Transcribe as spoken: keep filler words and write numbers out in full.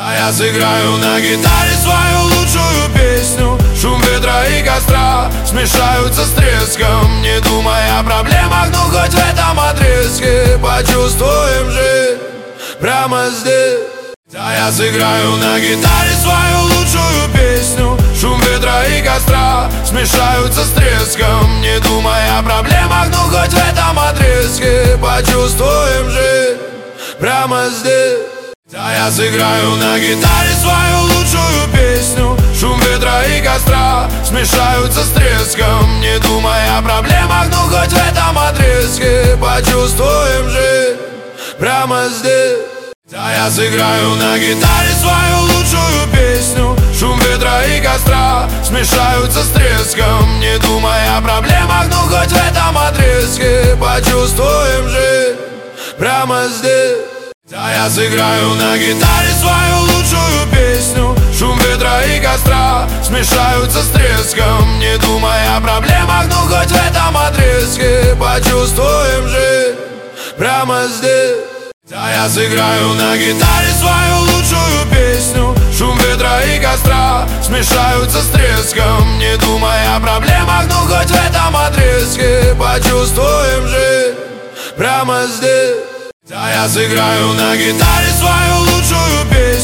Да я сыграю на гитаре свою лучшую песню. Шум ветра и костра смешаются с треском. Не думая о проблемах, ну хоть в этом отрезке почувствуем жизнь прямо здесь. Да я сыграю на гитаре свою лучшую песню. Шум ветра и костра смешаются с треском. Не думая о проблемах, ну хоть в этом отрезке почувствуем жизнь прямо здесь. Да я сыграю на гитаре свою лучшую песню. Шум ветра и костра смешаются с треском. Не думая о проблемах, ну хоть в этом отрезке почувствуем жизнь прямо здесь. Да я сыграю на гитаре свою лучшую песню. Шум ветра и костра смешаются с треском. Не думая о проблемах, ну хоть в этом отрезке почувствуем жизнь прямо здесь. Да я сыграю на гитаре свою лучшую песню. Шум ветра и костра смешаются с треском. Не думая о проблемах, ну хоть в этом отрезке почувствуем жизнь прямо здесь. Да я сыграю на гитаре свою лучшую песню. Шум ветра и костра смешаются с треском. Не думая о проблемах, ну хоть в этом отрезке почувствуем жизнь прямо здесь. Да я сыграю на гитаре свою лучшую песню.